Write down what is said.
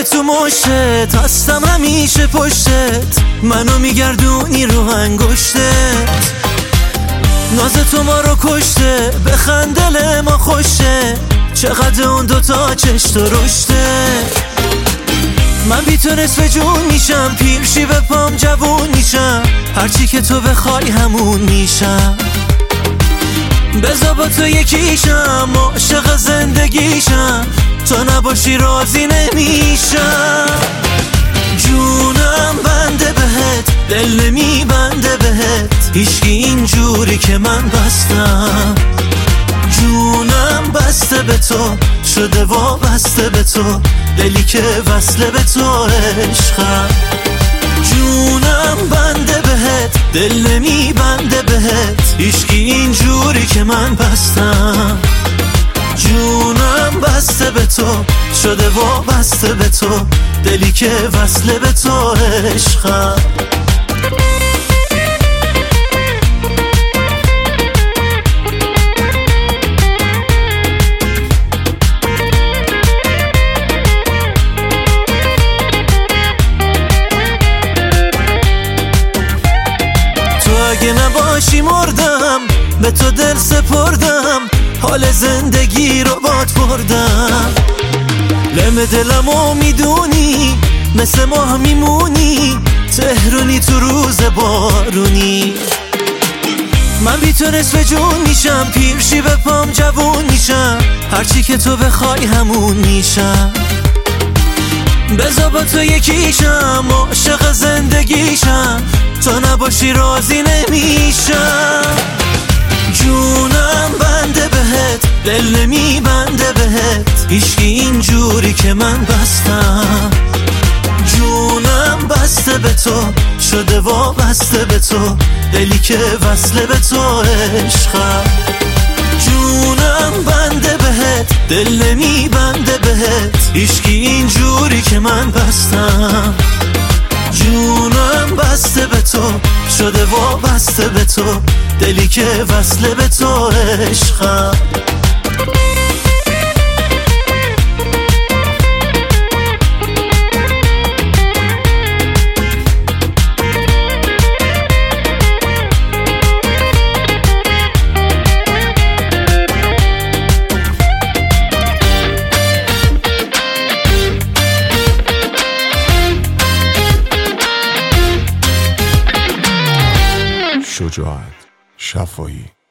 دل تو مشتت، هستم همیشه پشتت، منو میگردونی رو انگشتت. ناز تو ما رو کشته، بخند دل ما خوشه، چقدر اون دوتا چشت و رشته. من بی تو نصف جون میشم، پیرشی به پام جوون میشم، هرچی که تو بخوای همون میشم. بذار با تو یکیشم، عاشق زندگیشم، تو نباشی راضی نمیشم. جونم بنده بهت، دل نمیبنده بهت، هیچکی اینجوری که من بستم. جونم بسته به تو، شده وابسته به تو، دلی که وصله به تو عشقم. جونم بنده بهت، دل نمیبنده بهت، هیچکی اینجوری که من بستم. جونم بسته به تو، شده وابسته به تو، دلی که وصله به تو عشقم. اگه نباشی مردم، به تو دل سپردم، حال زندگی رو باد بردم. لم دلمو میدونی، مثل ماه میمونی، تهرونی تو روز بارونی. من بی تو نصف جون میشم، پیرشی به پام جوون میشم، هرچی که تو بخوای همون میشم. بذار با تو یکیشم، عاشق زندگیشم، تو نباشی راضی نمیشم. جونم بنده بهت، دل نمیبنده بهت، هیچکی اینجوری که من بستم. جونم بسته به تو، شده وابسته به تو، دلی که وصله به تو عشقم. جونم بنده بهت، دل نمیبنده بهت، هیچکی اینجوری که من بستم. جونم بسته به تو، شده وابسته به تو، دلی که وصله به تو عشقم. شجاعت شفایی